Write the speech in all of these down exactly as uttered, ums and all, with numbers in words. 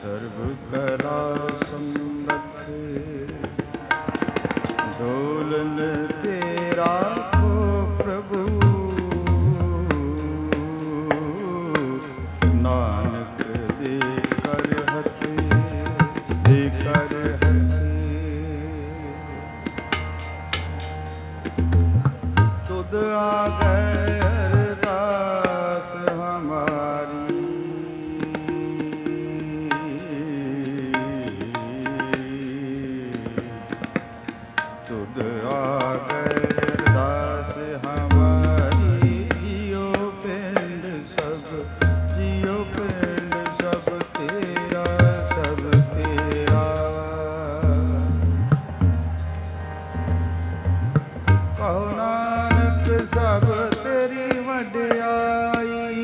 सर्व कला समर्थ डोलन तेरा को प्रभु नानक दे कर हथ दे कर हथ तुद आ गए अरदास हमारी तुद आ गए अरदास हमारी जियो पिंड सब जियो पिंड सब तेरा सब तेरा कहो नानक सब तेरी वड्याई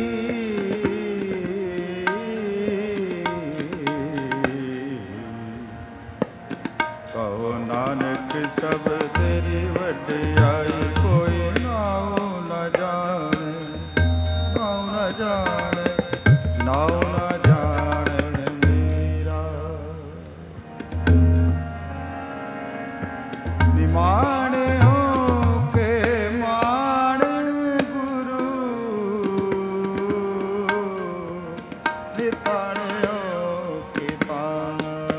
कहो नानक सब तेरी वड्याई कोई नाऊ न जाने नाऊ न जाने नाऊ न जाने मेरा निमाणे हो के मान गुरु निताणे हो के तान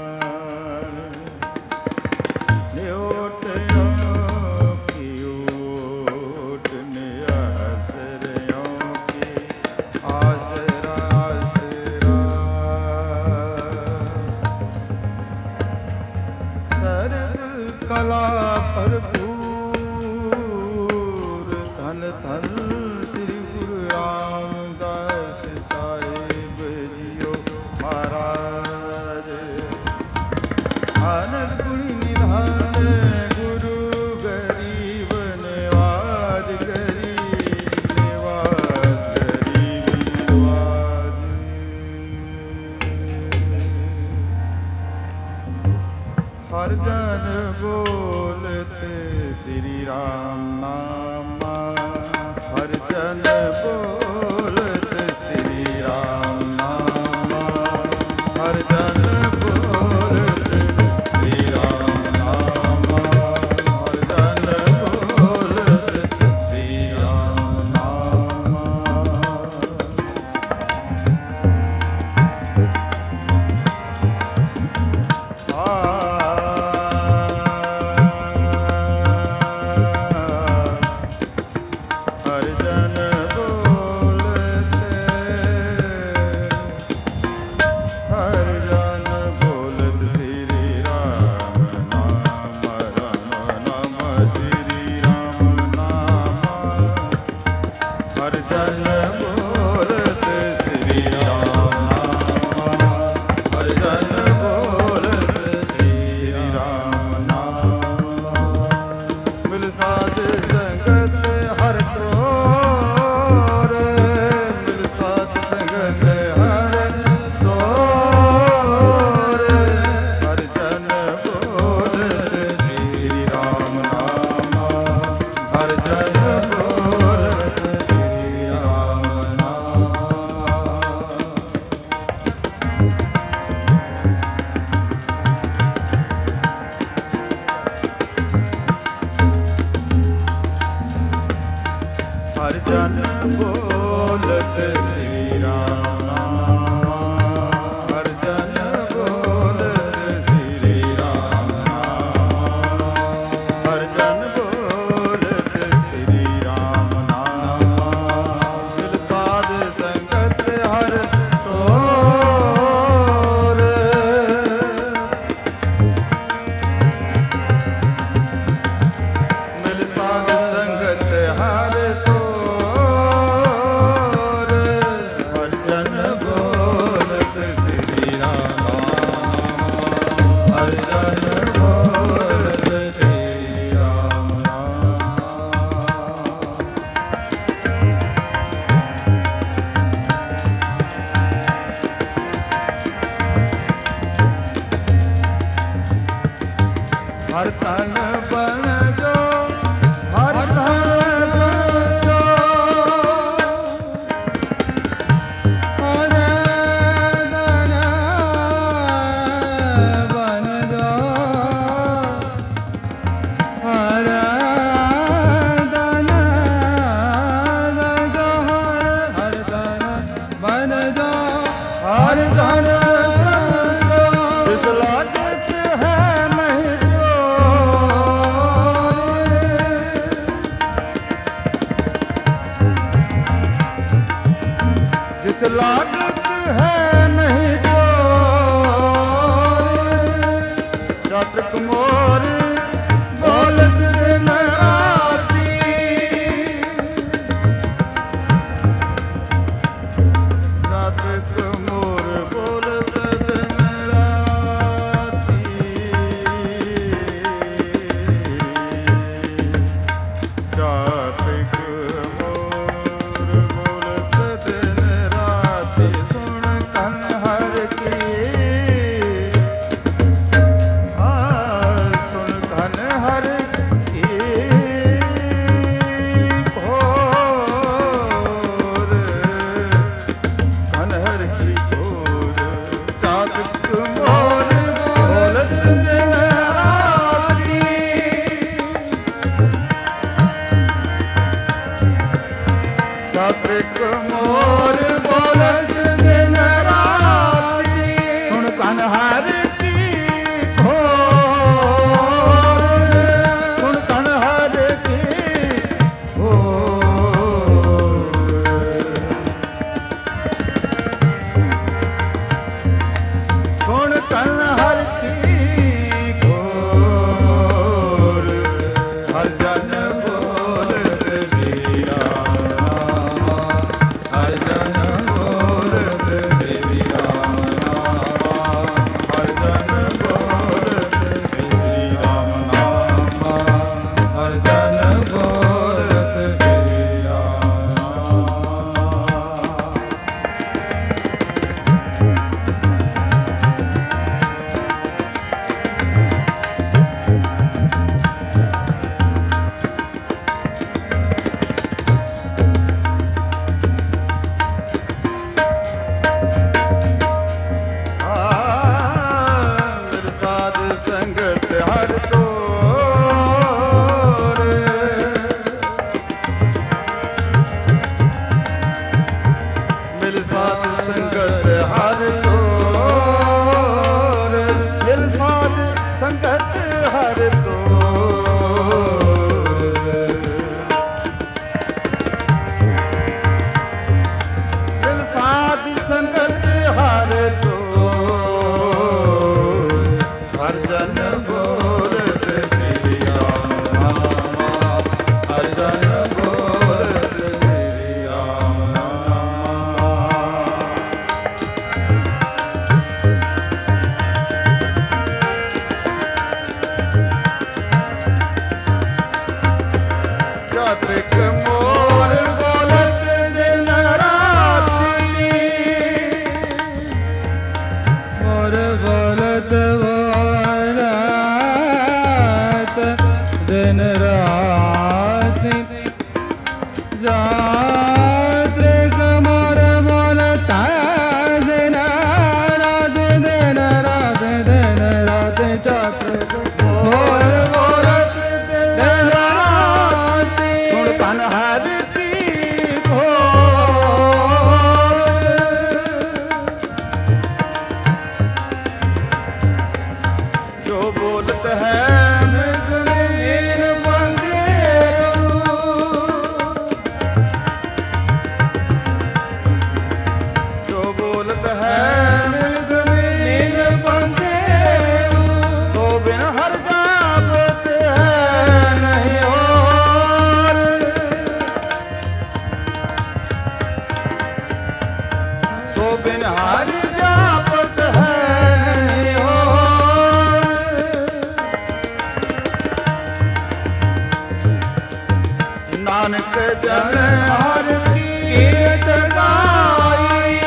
न्योट हो की ओट ने आसरियों की आसरा आसरा सर्व कला भरपूर धन धन श्री गुरु रामदास साहिब जियो महाराज आनंद गुणी निधान गुरु गरीब निवाज गरीब निवाज गरीब निवाज हर जन बोलते श्री राम नाम हर जन बोलते श्री राम नाम हर जन बोलते श्री राम नाम हर जन बोलते श्री राम नाम हर जन बोलते हर जन बोलत श्री राम नाम राम नाम श्री राम नाम हर जन बोलत श्री राम नाम हर जन बोलत श्री राम नाम मिल साध संगत हर तोर मिल साध संगत हर तोर हर जन बोलत श्री राम नाम हर जन बोलत श्री राम नाम हर जन बोलत श्री राम नाम हर जन बोलत श्री राम नाम हर जन बोलत श्री राम नाम मिल साध संगत हर तोर मिल साध संगत हर तोर हर जन बोलत श्री राम हर जन बोलत श्री राम हर तन बन जो हर तन संजो हर तन ਹਰ ਕੀ ਆ ਸੁਣ ਕਨ ਹਰ ਕੀ ਘੋਰ ਕਨ ਹਰ ਕੀ ਘੋਰ ਚਾਤਕ ਮੋਰ ਬੋਲਤ ਦਿਨ ਰਾਤੀ ਚਾਤਕ ਮੋਰ ਬੋਲਤ ਦਿਨ ਰਾਤੀ ਸੁਣ ਕਨ ਹਰ ਕੀ ਘੋਰ ਸੁਣ ਕਨ ਹਰ ਕੀ ਘੋਰ ਸੁਣ ਕਨ ਹਰ ਕੀ ਘੋਰ ਹਰ ਜਨ ਬੋਲਤ ਸ੍ਰੀ ਰਾਮ ਹਰ ਜਨ ਬੋਲਤ ਸ੍ਰੀ ਰਾਮ ਹਰ ਜਨ ਬੋਲਤ ਸ੍ਰੀ ਰਾਮ ਨਾਮ ਹਰ ਜਨ ਬੋਲਤ ਸ੍ਰੀ ਰਾਮ ਮਿਲ ਸਾਧ ਸੰਗਤ ਹਰ ਤੋਰ ਮਿਲ ਸਾਧ ਸੰਗਤ ਹਰ ਤੋਰ ਮਿਲ ਸਾਧ ਸੰਗਤ ਹਰ ਤੋਰ ਮਿਲ ਸਾਧ ਸੰਗਤ ਹਰ ਤੋਰ ਹਰ ਜਨ ਬੋਲਤ ਸ੍ਰੀ ਰਾਮ ਹਰ ਜਨ ਬੋਲਤ ਸ੍ਰੀ ਰਾਮ ਚਾਤ੍ਰਿਕ ਮੋਰ ਬੋਲਤ ਦਿਨ ਰਾਤੀ ਮੋਰ ਬੋਲਤ ਬੋਲਤ ਦਿਨ ਰਾਤੀ ਚਾਤ੍ਰਿਕ ਮੋਰ ਬੋਲਤ ਦਿਨ ਰਾਤ ਦਿਨ ਰਾਤ ਦਿਨ ਰਾਤ ਚਾਤ੍ਰਿਕ ਮੋਰ ਬੋਲਤ ਦਿਨ ਰਾਤੀ ਸੁਣ ਕਨ ਹਰ ਕੀ ਘੋਰ ਜੋ ਬੋਲਤ ਹੈ ਮ੍ਰਿਗ ਮੀਨ ਬੰਦੇਰੂ ਜੋ ਬੋਲਤ ਹੈ ਮ੍ਰਿਗ ਮੀਨ ਬੰਦੇਰੂ ਸੋ ਬਿਨ ਹਰ ਜਾਪਤ ਹੈ ਨਹੀਂ ਹੋਰ ਸੋ ਬਿਨ ਹਰ ਜਾਪਤ ਹੈ ਨਹੀਂ ਹੋਰ ਨਾਨਕ ਜਨ ਹਰ ਕੀਰਤ ਗਾਈ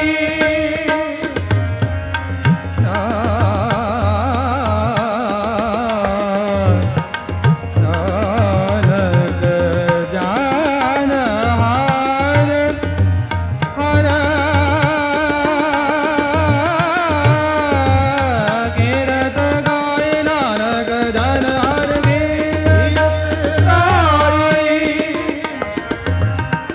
ਨਾਨਕ ਜਾਨ ਹਰ ਹਰ ਕੀਰਤ ਗਾਏ ਨਾਨਕ ਜਨ ਹਰ ਕੀਰਤ ਗਾਈ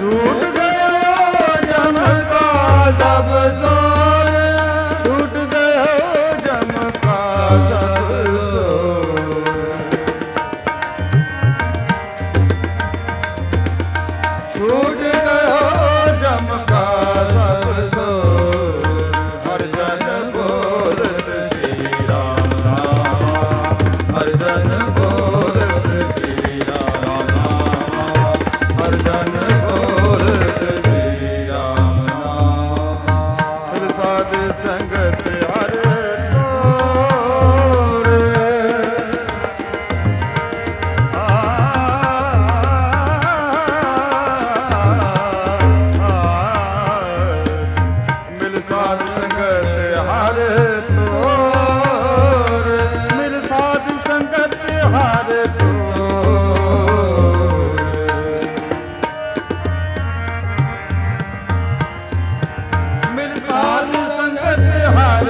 छूट गयो जम का सब सोर, छूट गयो जम का सब सोर, छूट गयो जम का सब सोर, हर जन बोलत श्री राम नाम, हर जन बोलत श्री राम नाम, हर जन बोलत श्री राम नाम। फिर साध संगत हर टोर, आ, आ, मिल साध संगत हर तोर, मिल साध संगत हर तोर, मिल साध संगत हर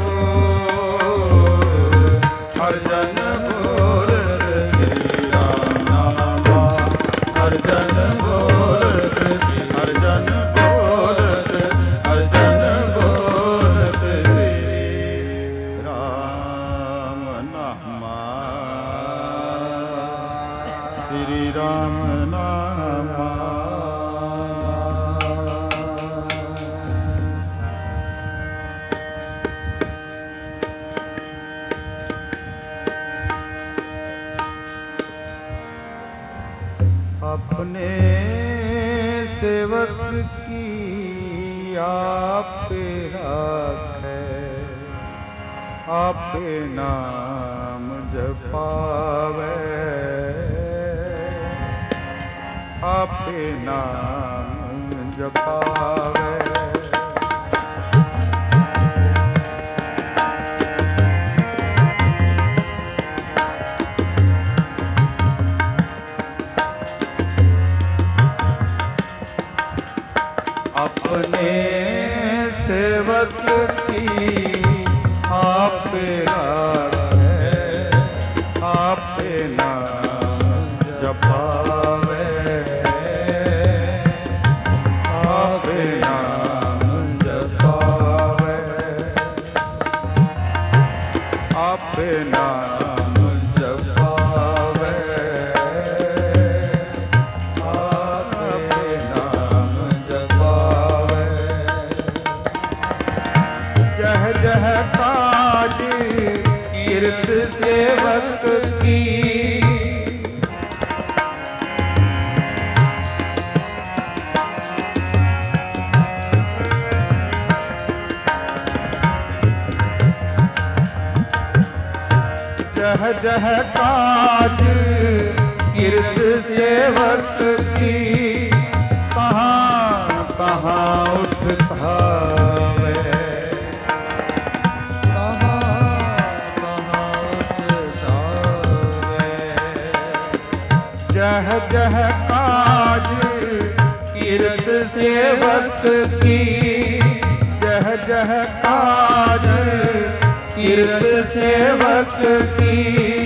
तोर, हर जन बोलत श्री राम नाम, हर जन बोलत, हर जन बोलत, हर जन बोलत श्री राम नाम, श्री राम नाम। अपने सेवक की आप राखे, आप नाम जपावे, आप नाम जपावे, अपने सेवक की आप राखे, आप नाम जपावे, आप नाम जपावे, आप नाम जपावे, आप नाम जपावे। जह जह काज कीर्त सेवक की, जह जह काज कीर्त सेवक की, कहाँ कहाँ उठता वे, जह जह काज कीर्त सेवक की, जह जह काज कीर्त सेवक की,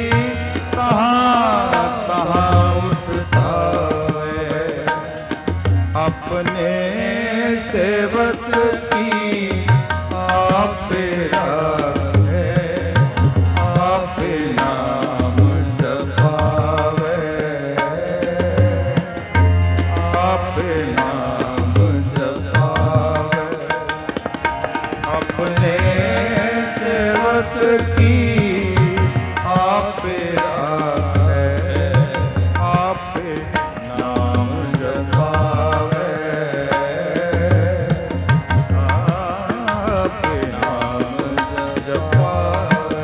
कहाँ कहाँ उठता है, अपने सेवक की आप राखे, आप नाम जपावे, आप नाम जपावे, अपने सेवक की आप राखे, आप नाम जपावे, आप नाम जपावे।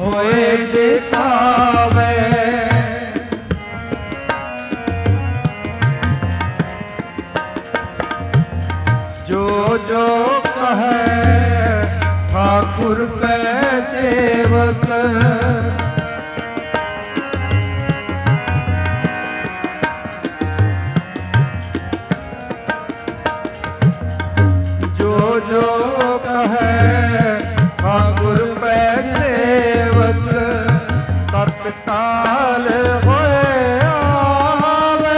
होए दिखावे। जो जो कहे ठाकुर पे सेवक, जो जो कहे ठाकुर पे सेवक, तत्काल होए आवे।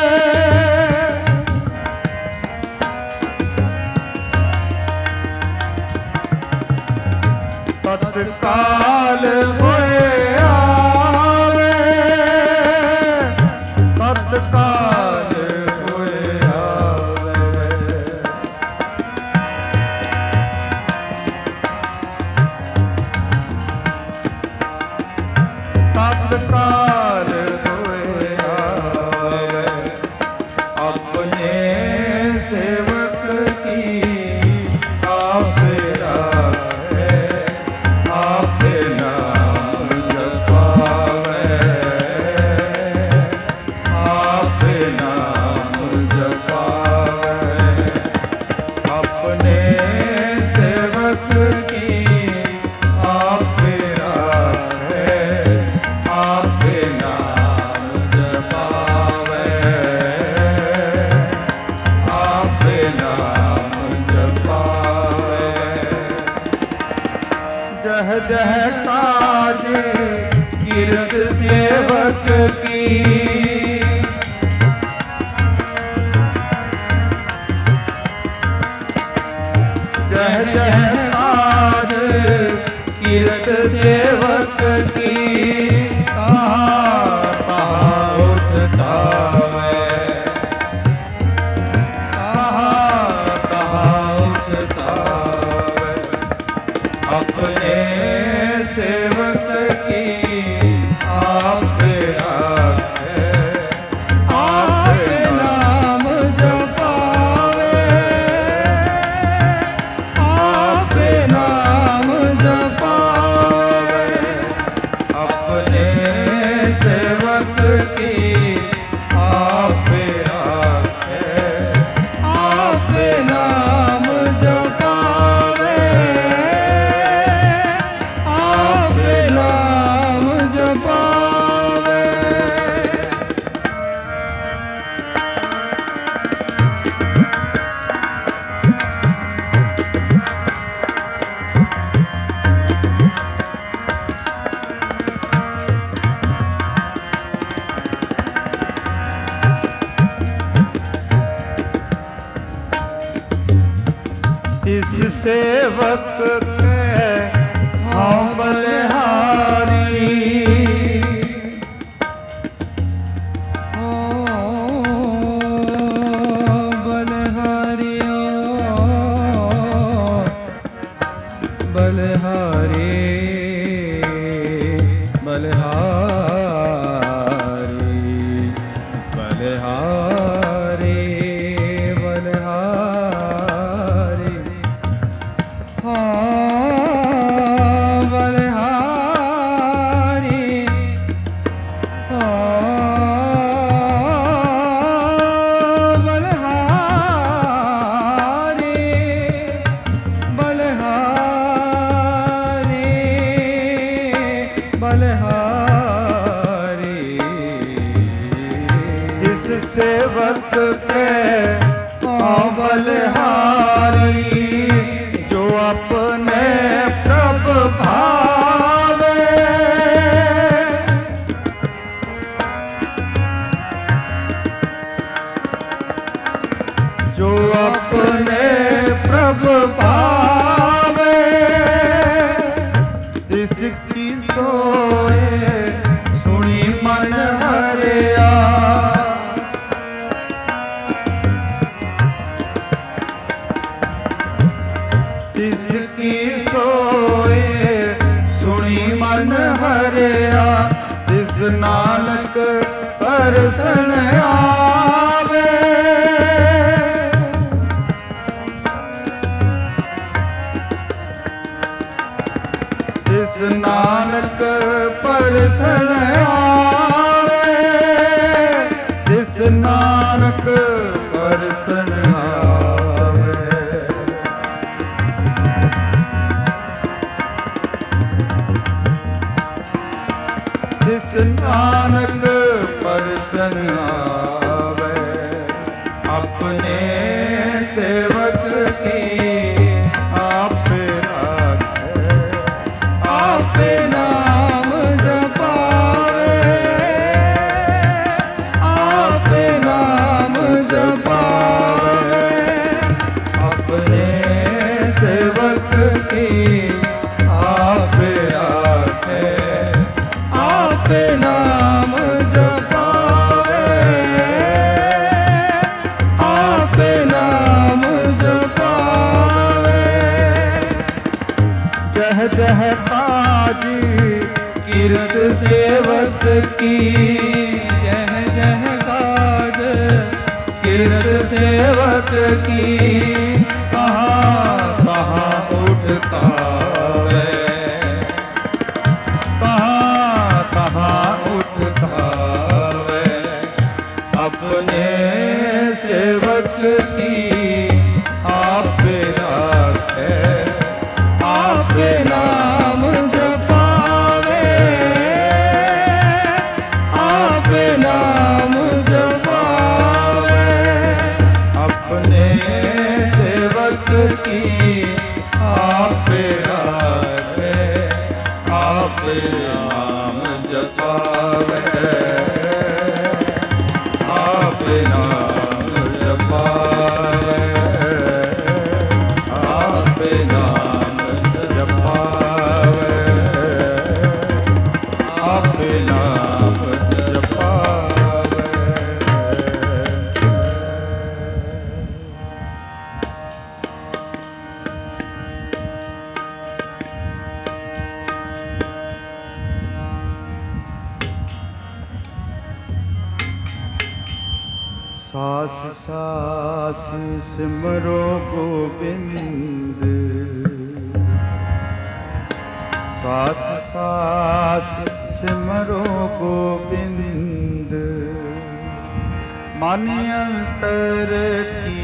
तत्काल होए आवे, तत्काल होए आवे। तत्काल होए आवे। अपने सेवक की आप राखे, आप नाम जपावे, आप नाम जपावे। अपने सेवक की आप राखे, आप नाम जपावे, आप नाम जपावे। जह जह काज कीर्त सेवक की, जह जह काज कीर्त सेवक की, कहाँ कहाँ उठता है, कहाँ कहाँ उठता है। अपने सेवक की आप राखे, आप नाम जपावे, आप नाम जपावे। अपने सेवक की आप राखे, आप नाम जपावे, आप नाम जपावे। इस सेवक के हाँ बलिहारी, ओ बलिहारियो बलिहारी बलिहारी बलिहारी बलिहारी। हाँ बलिहारी, हाँ बलिहारी, बलिहारी बलिहारी। इस सेवक के हाँ बलिहारी, जो अपने प्रभु भावे, जो अपने प्रभु भावे। जिसकी सोए सुनी मन हरिया, जिसकी सोए सुनी मन हरिया। जिस नानक परसन आवे, जिस नानक परसन आवे, जिस नानक परसन आवे। जिस नानक परसन आवे, अपने सेवक की आप राखे, आप नाम जपावे, आप नाम जपावे। अपने सेवक की आप राखे, आप नाम जपावे, आप नाम जपावे। जह जह काजी कीर्त सेवक की, जह जह काज कीर्त सेवक की, कहाँ कहाँ उठता है, कहाँ कहाँ उठता है। अपने सेवक की आप राखे, आप नाम जपावे, आप नाम जपावे। अपने सेवक की आप राखे, आप नाम जपावे, आप नाम जपावे, आप नाम जपावे, आप नाम जपावे। सास सास सिमरो गोविंद, सास सास सिमरो गोविंद। मन अंतर की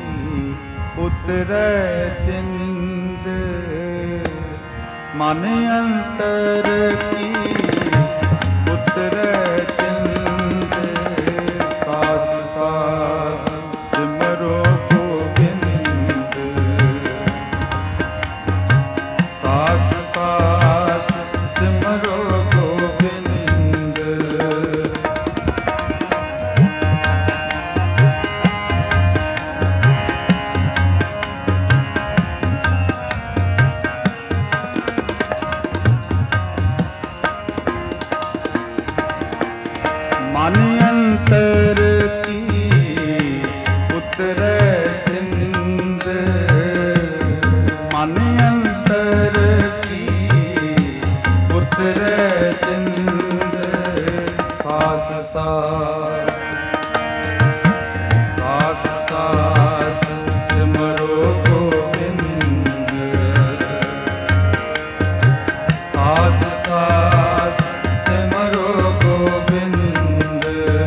उतरै चिंद, मन अंतर की उतरै चिंद। सास सास सिमरो गोविंद, सास सास सिमरो गोविंद। मन अंतर की उतरै चिंद, मन अंतर की उतरै चिंद। सास सास सास सास सिमरो गोविंद, सास सास सिमरो गोविंद।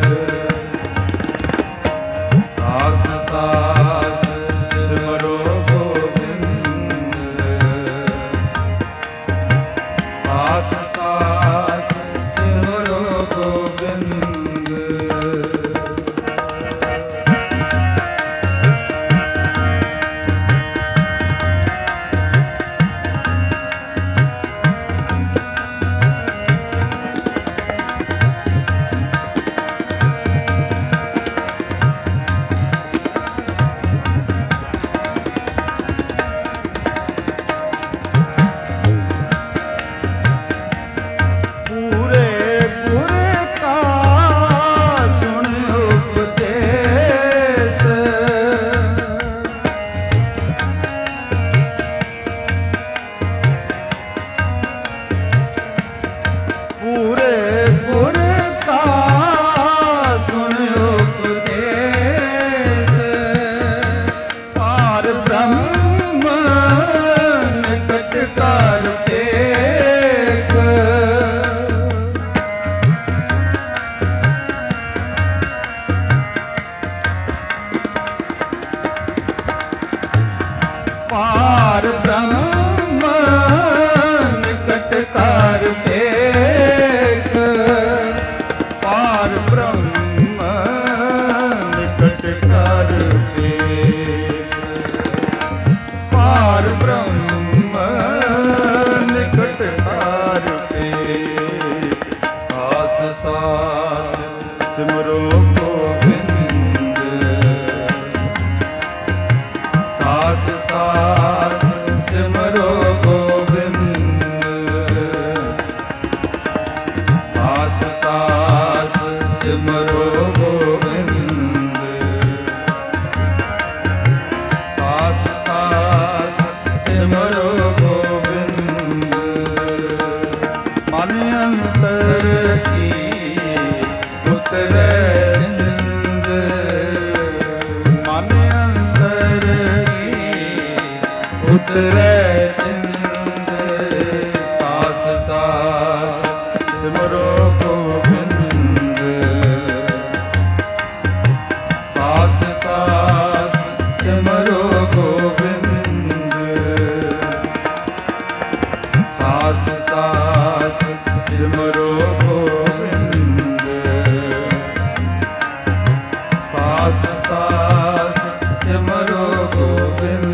सास सास सिमरो गोविंद, सास सास सिमरो गोविंद। एक पार ब्रह्म निकट कर एक पार ब्रह्म निकट कर एक सास सास सिमरो गोविंद सास सास सिमरो गोविंद सास सास सिमरो गोविंद सास सास सिमरो गोविंद मन अंतर की उतरे चिंद मन अंतर की उतरे चिंद सास सास सिमरो गोविंद सास सास सिमरो गोविंद सास सास सिमरो गोविंद सास सास सिमरो गोविंद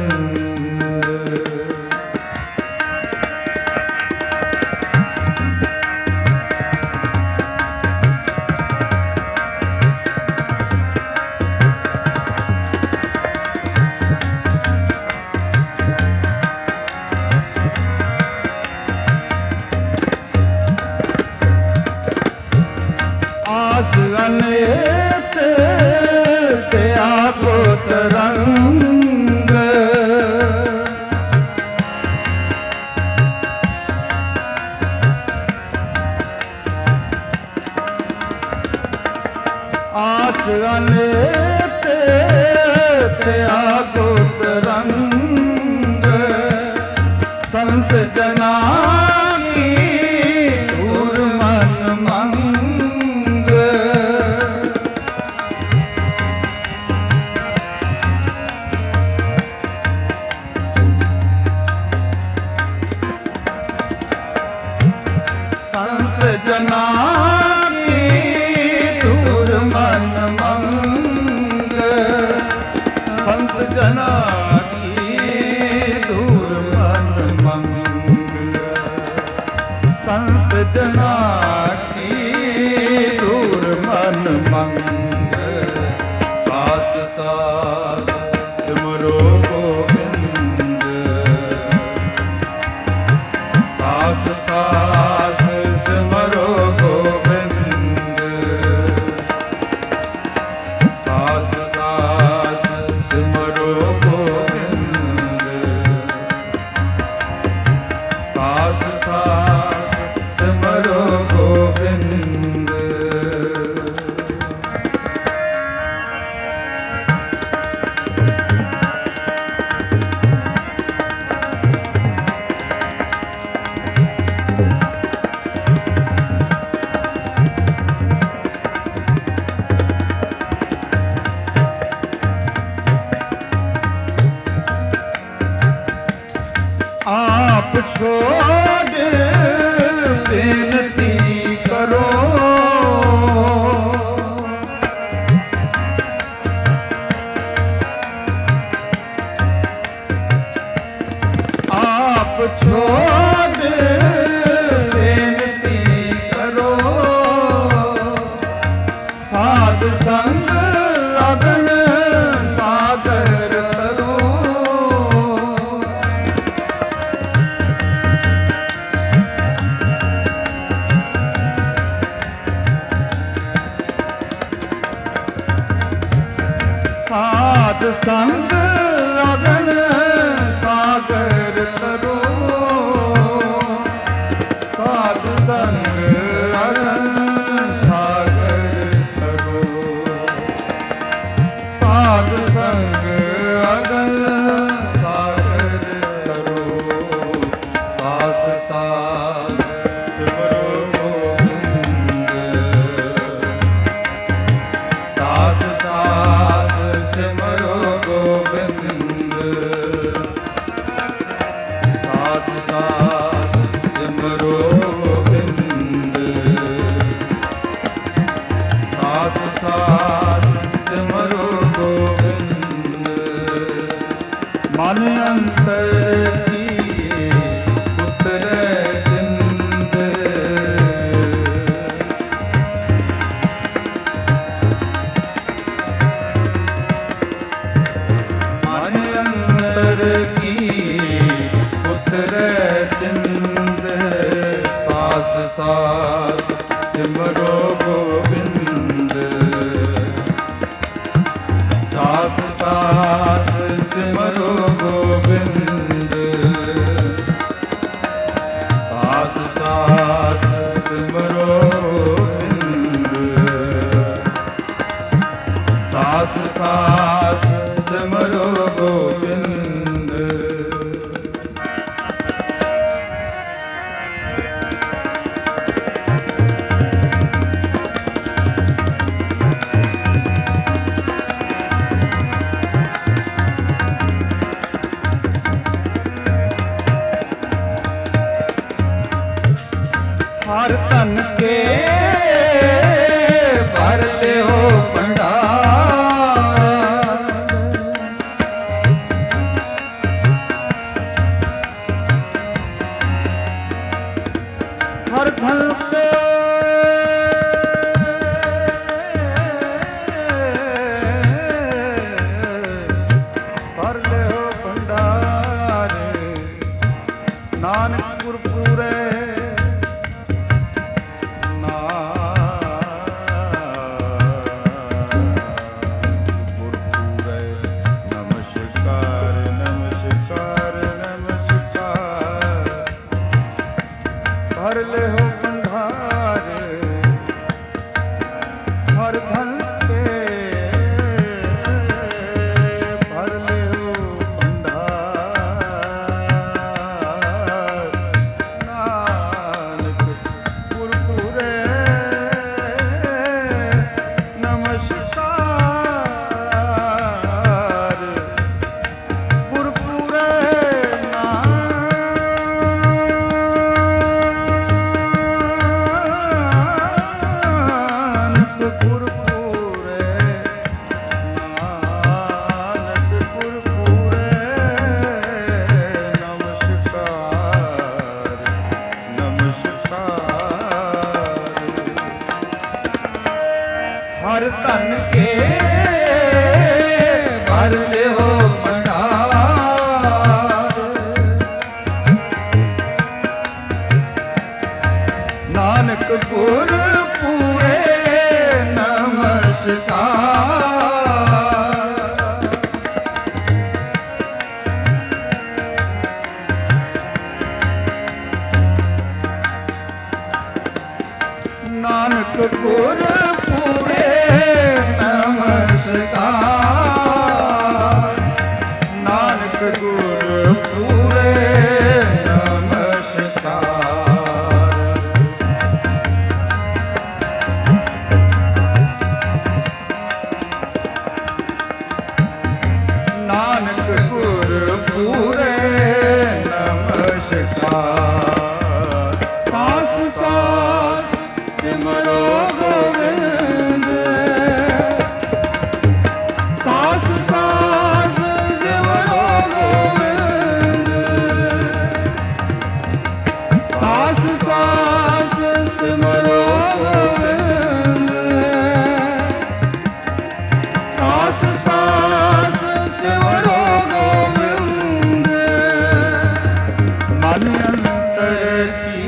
आस अनेक दया को तरंग आस अनेक दया को तरंग संत जना की दूर मन मंग संत जना की दूर मन मंग संत जना की दूर मन मंग संत जना की दूर मन मंग सास सास सिमरो गोविंद सास सास सिमरो गोविंद सास सास सिमरो गोविंद सास सास सिमरो गोविंद आप छोड़ बेनती करो आप छोड़ बेनती करो साध संग अगन सागर करो साध संग अगन सागर करो साध संग अगन सागर करो साध संग अगन सागर करो सास सास सिमरो गोविंद सास सास सिमरो गोविंद सास सास सिमरो ਸਾਸ ਸਿਮਰੋ ਗੋਬਿੰਦ ਸਾਸ ਸਾਸ ਸਿਮਰੋ ਗੋਬਿੰਦ ਸਾਸ ਸਾਸ ਸਿਮਰੋ ਗੋਬਿੰਦ ਸਾਸ ਸਾਸ ਸਿਮਰੋ ਗੋਬਿੰਦ हर धन के भर ले हो भंडार हर धन के भर ले हो भंडार नानक गुर पूरे भर ले हो भंडार हर धन के भर ले हो भंडार नानक गुर पूरे नमस्कार गुर पूरे हर धन के भर ले हो भंडार नानक गुर पूरे नमस्कार नानक गुर पूरे नमस्कार नानक गुर पूरे नमस्कार नानक गुर पूरे नमस्कार सास सास सिमरो गोविंद सास सास सिमरो गोविंद सास सास सिमरो गोविंद सास सास सिमरो गोविंद मन अंतर की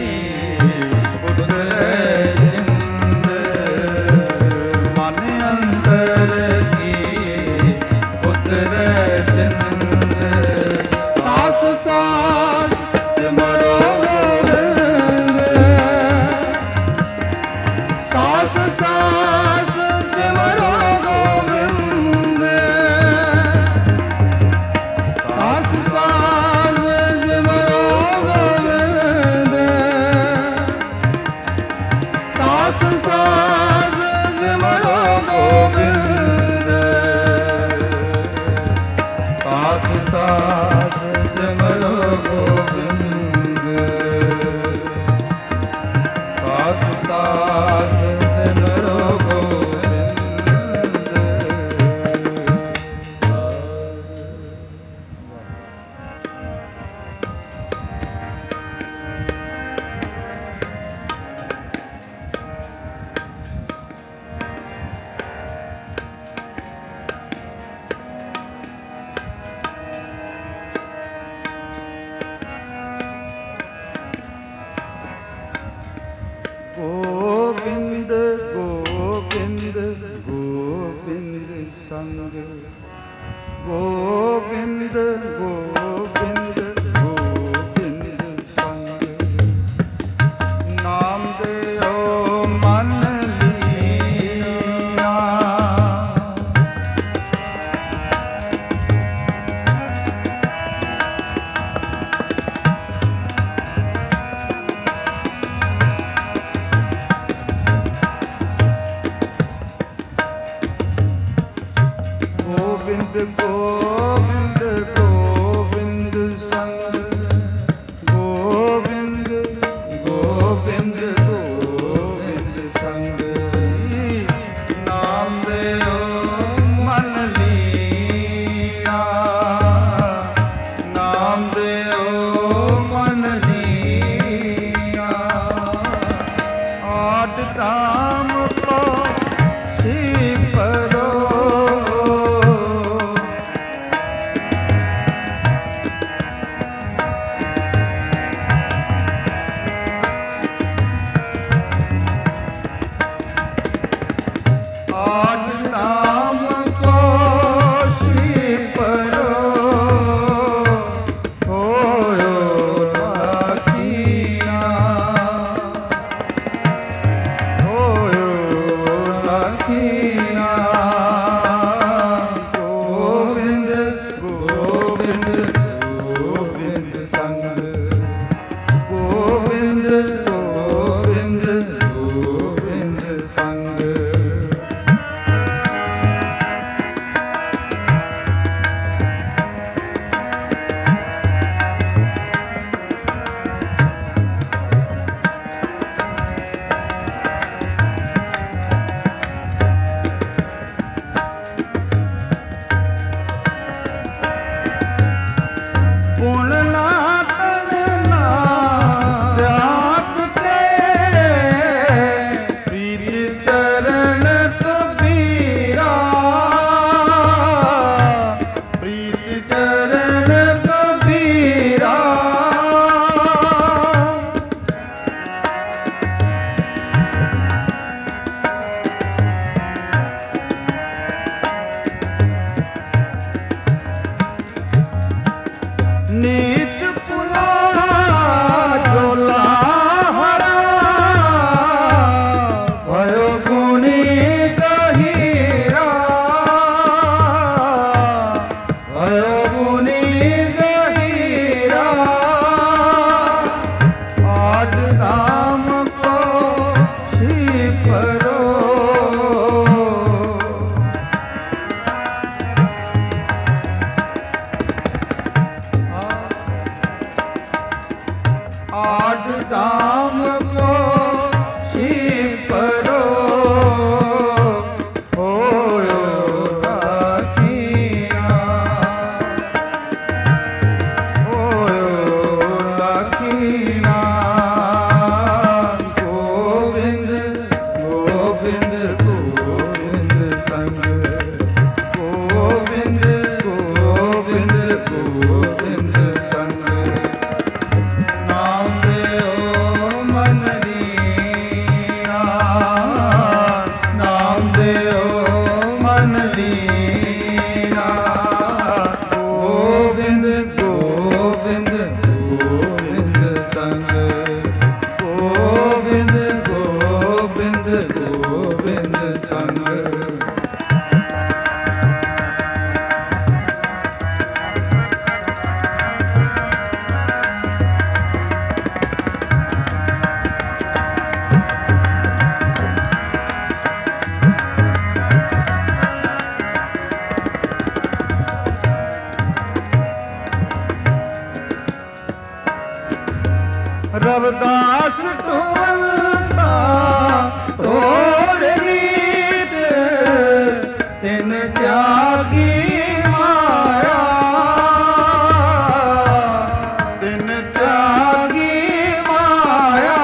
गोविंद गोविंद गोविंद संग गोविंद गोविंद गोविंद संग नाम देओ मन लिया गोविंद गोविंद गोविंद संग गोविंद गोविंद गोविंद संग नाम देओ मन लिया नाम देओ मन लिया आठ धाम को सिपरो नीच पुला झोला हरा भयो गुणी गहीरा भयो गुणी गहीरा आठ धाम को सिपरो आठ धाम को सिपरो होयो लखीना होयो लखीना गोविंद गोविंद गोविंद संग गोविंद गोविंद गोविंद संग नाम देओ मन लिया नाम देओ मन लिया गोविंद गोविंद गोविंद संग गोविंद गोविंद गोविंद संग रविदास ढोलता तोड़ रीत तिन त्यागी माया तिन त्यागी माया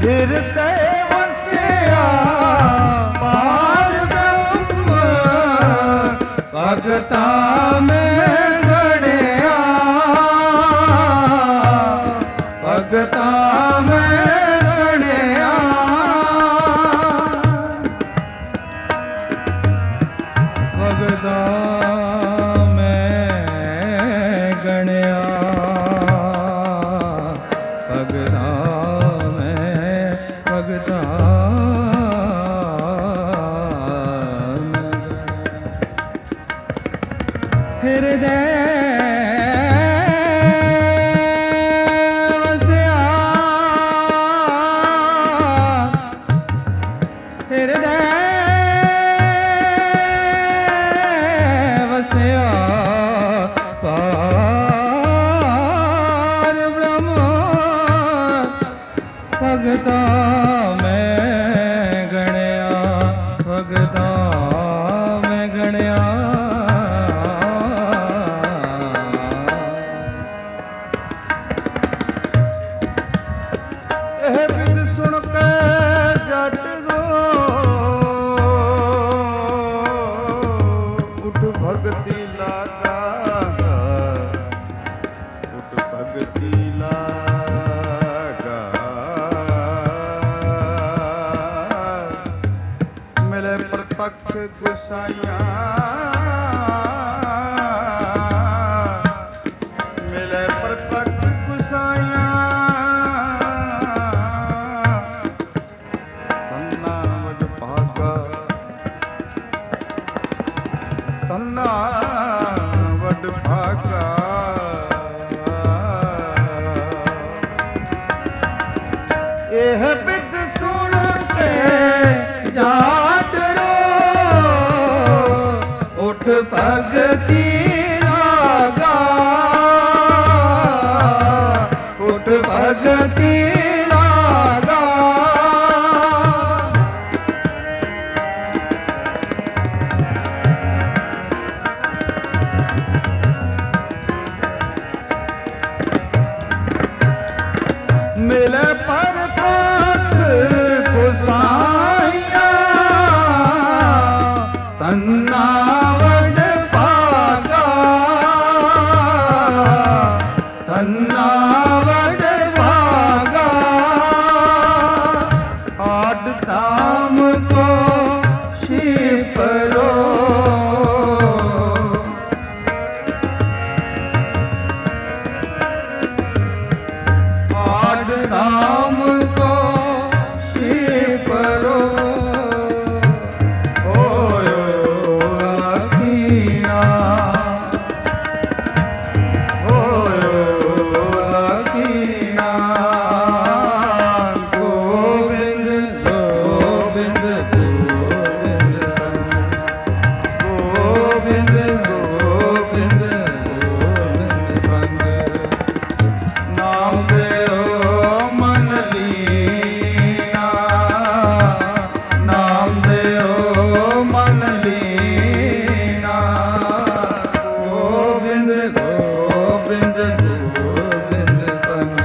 ਹਿਰਦੈ ਵਸਿਆ ਪਾਰ ਬ੍ਰਹਮ ਭਗਤਾਂ ਮੈਂ ਗਣਿਆ ਭਗਤਾਂ ਮੈਂ ਗਣਿਆ ਭਗਤਾਂ ਮੈਂ ਗਣਿਆ ਭਗਤਾਂ ਮੈਂ ਭਗਤਾਂ ਹਿਰਦੈ ਵਸਿਆ ਹਿਰਦੈ ਵਸਿਆ ਪਾਰ ਬ੍ਰਹਮ ਭਗਤਾਂ ਮੈਂ ਗਣਿਆ ਭਗਤਾਂ ਮੈਂ ਗਣਿਆ ਇਹ ਬਿਦ ਸੁਣ ਕੇ ਜੱਟ ਰੋ ਉਠ ਭਗਤੀ ਲਾਗਾ ਉਠ ਭਗਤੀ ਲਾਗਾ ਮਿਲੇ ਪ੍ਰਤੱਖ ਗੁਸਾਈਆਂ ਮਿਲੇ ਪ੍ਰਤੱਖ ਗੁਸਾਈਆਂ ਤੰਨਾ ਵਡ ਭਾਗਾ ਤੰਨਾ ਵਡ ਭਾਗਾ ਇਹ ਬਿਦ ਸੁਣ ਕੇ ਜਾਟ ਰੋ ਉਠ ਭਗਤੀ ਲਾਗਾ ਉਠ ਭਗਤੀ ਲਾਗਾ ਮਿਲੇ ਪਰਤੱਖ ਗੁਸਾਈਆਂ ਤੰਨਾ ਵਡ ਭਾਗਾ ਤੰਨਾ ਵਡ ਭਾਗਾ ਆਡ ਧਾਮ ਕੋ ਸ਼ਿਪਰੋ आड धाम को शिपरो होयो लखीना होयो लखीना गोविंद गोविंद गोविंद गोविंद गोविंद गोविंद संग नाम देओ मन लीना नाम देओ मन लीना गोविंद गोविंद गोविंद संग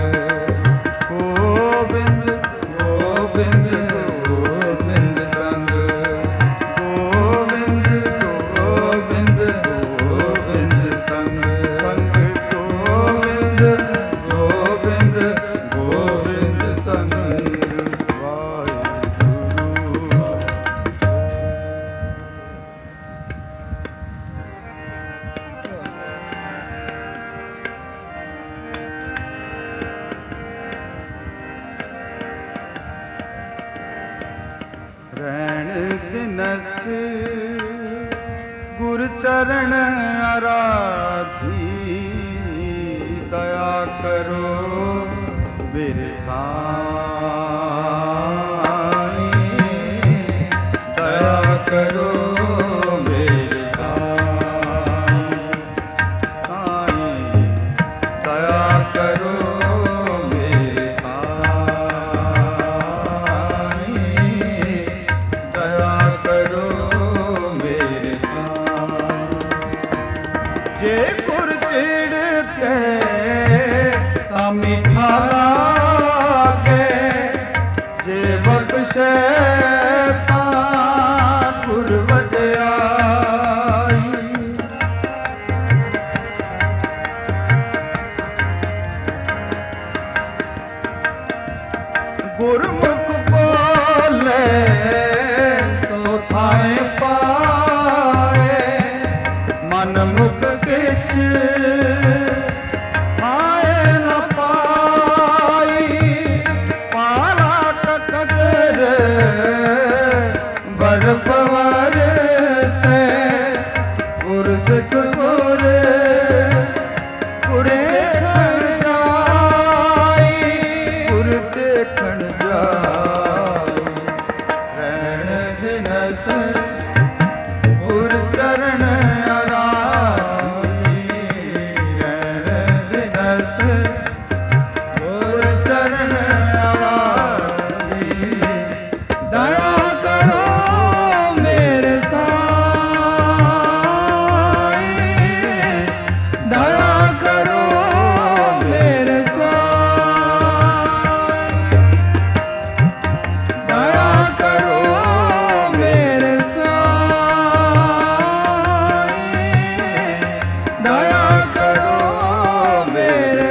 गोविंद गोविंद गोविंद संग गोविंद गोविंद गोविंद संग संग गोविंद गोविंद गोविंद संग वाहिगुरु ਰਹਿਣ ਦਿਨਸ ਗੁਰ ਚਰਨ ਆਰਾਧੀ ਦਇਆ ਕਰੋ ਮੇਰੇ ਸਾਈਂ ਦਇਆ ਕਰੋ ਮੇਰੇ ਸਾਈਂ ਸਾਈਂ ਦਇਆ ਕਰੋ ਮੇਰੇ ਸਾਈਂ ਦਇਆ ਕਰੋ ਮੇਰੇ ਸਾਈਂ ਜੇ ਗੁਰ ਚਿੜ ਕੇ ਤਾਂ ਮਿੱਠਾ ਲਾਗੇ ਤਾਂ ਗੁਰ ਵਡਿਆਈ। ਗੁਰਮੁਖ ਬੋਲੇ ਸੋ ਥਾਏ ਪਾਏ, ਮਨ ਮੁਖ ਕਿਛ ਥਾਏ ਨ ਪਾਈ। ਪਾਲਾ ਤਕਦਰ ਬਰਫ ਵਰਸੈ, ਗੁਰ ਸਿੱਖ ਗੁਰ ਗੁਰ ਦੇਖਣ ਜਾਈ, ਗੁਰ ਦੇਖਣ ਜਾਈ। ਰਹਿਣ ਦਿਨਸ ਗੁਰ ਚਰਨ ਆਰਾਧੀ, ਰਹਿਣ ਦਿਨਸ ਗੁਰ ਚਰਨ ਆਰਾਧੀ। ਦਇਆ ਕਰੋ ਮੇਰੇ ਸਾਈਂ, ਦਇਆ ਕਰੋ ਮੇਰੇ ਸਾਈਂ, ਦਇਆ ਕਰੋ ਮੇਰੇ ਸਾਈਂ, ਦਇਆ ਕਰੋ ਮੇਰੇ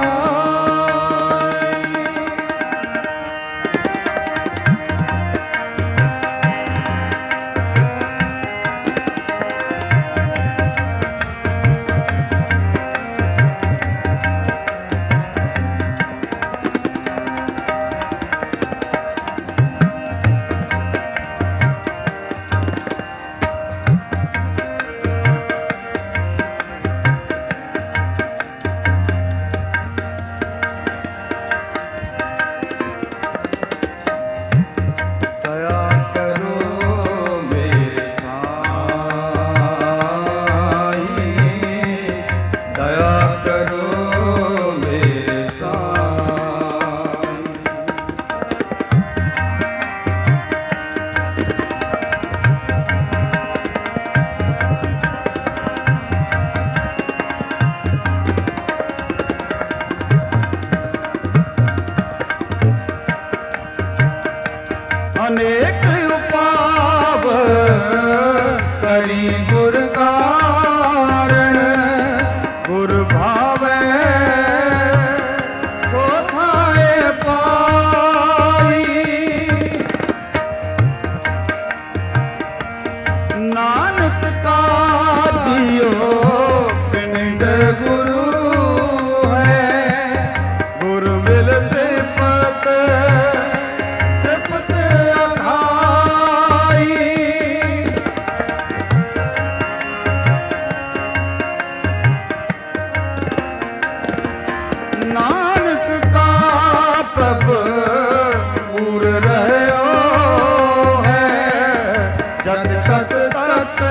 ਦਇਆ ਕਰੋ ਮੇਰੇ ਸਾਈਂ, ਦਇਆ ਕਰੋ ਮੇਰੇ ਸਾਈਂ। ਅਨੇਕ ਉਪਾਵ ਕਰੀ ਗੁਰ ਕਾਰਣ, ਗੁਰ ਭਾਵੈ ਸੋ ਥਾਏ ਪਾਈ। ਨਾਨਕ ਕਾ ਜੀਓ ਪਿੰਡ ਗੁਰੂ ਹੈ, ਗੁਰ ਮਿਲ ਤ੍ਰਿਪਤ ਤ੍ਰਿਪਤ ਅਖਾਈ। ਨਾਨਕ ਕਾ ਪ੍ਰਭ ਪੂਰ ਰਹਿਓ ਹੈ, ਜਤ ਕਤ ਤਤ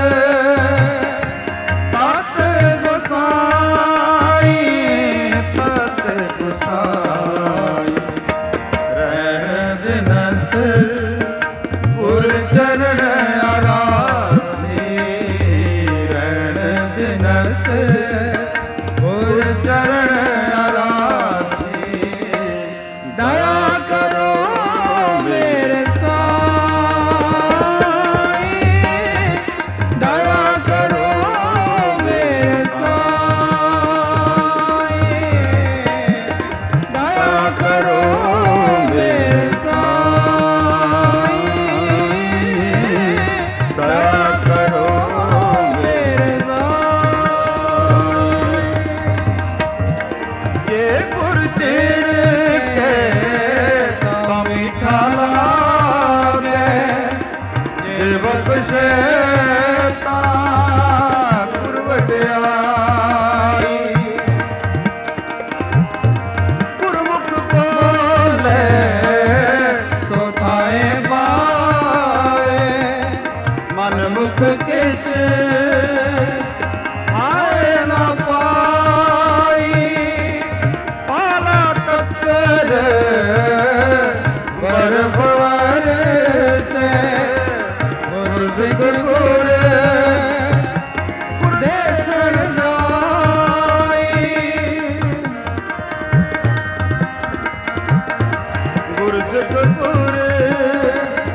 ਤਤ ਗੁਸਾਈ, ਤਤ ਗੁਸਾਈ। ਰਹਿਣ ਦਿਨਸ ਗੁਰ ਚਰਨ ਆਰਾਧੀ, ਰਹਿਣ ਦਿਨਸ ਗੁਰ ਚਰਨ ਆਰਾਧੀ। ਦਇਆ ਕਰੋ ਮੇਰੇ ਸਾਈਂ, ਦਇਆ ਕਰੋ ਮੇਰੇ ਸਾਈਂ, ਦਇਆ ਕਰੋ ਮੇਰੇ ਸਾਈਂ, ਦਇਆ ਕਰੋ ਮੇਰੇ ਸਾਈਂ। ਜੇ ਗੁਰ ਚਿੜ ਕੇ ਤਾਂ ਮਿੱਠਾ ਲਾਗੇ, ਜੇ ਬਖਸ਼ੇ ਤਾਂ ਗੁਰ ਵਡਿਆਈ। ਗੁਰਮੁਖ ਬੋਲੇ ਸੋ ਥਾਏ ਪਾਏ, ਮਨ ਮੁਖ ਕਿਛ ਆਏ ਨ ਪਾਈ। ਪਾਲਾ ਤਕਰ ਬਰਫ ਵਰਸੈ, ਗੁਰ ਸਿੱਖ ਗੁਰ ਗੁਰ ਦੇਖਣ ਜਾਈ, ਗੁਰ ਸਿੱਖ ਗੁਰ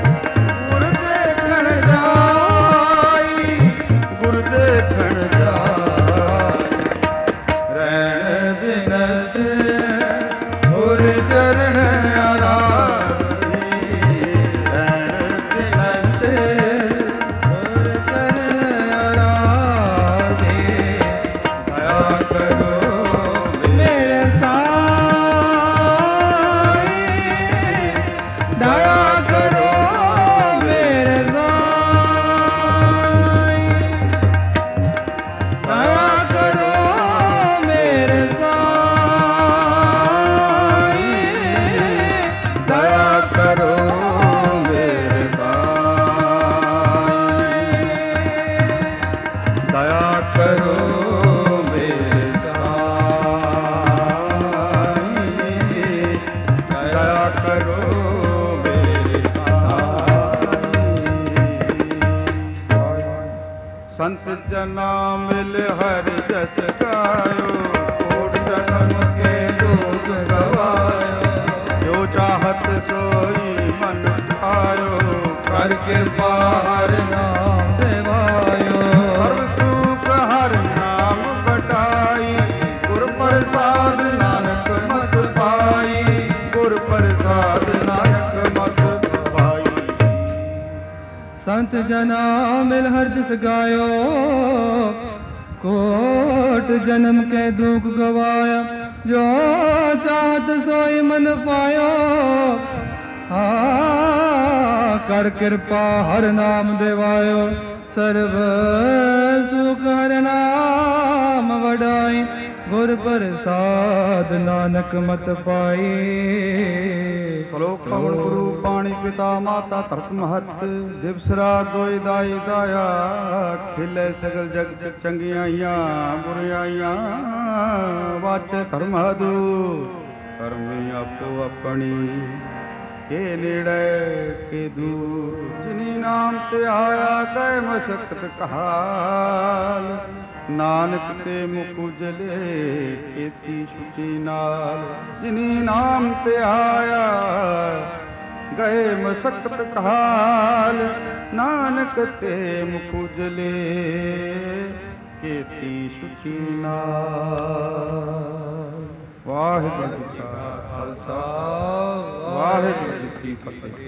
जना मिल हर जस गायो, कोट जन्म के दुख गवायो, जो चाहत सोई मन आयो, कर कृपा हर नाम देवायो। सर्व सुख हर नाम बटाई, गुर प्रसाद नानक मत पाई, गुर प्रसाद नानक मत पाई। संत जना मिल हर जस गायो, कोट जन्म के दुख गवाया, जो चाहत सोई मन पायो, हा कर कृपा हर नाम देवायो। सर्व सुख हर नाम वडाई, गुर प्रसाद नानक मत पाई। श्लोक पवन गुरु पाणी पिता माता धरत महत, दिवस रात दोई दाई दाया, खिले सगल जग चंगियाइयां बुराइयां, वाचे धर्म हदू कर्मी आपो अपनी, के नेड़े के दूर, जिनी नाम ते आया गए मशक्कत कहाल, नानक ते मुख उजले खेती छुटी नाल, जिनी नाम ते आया गए मशक्कत कहाल, नानक ते मुख उजले खेती छुटी नाल। वाहिगुरू जी का खालसा, वाहिगुरू जी की फतेह।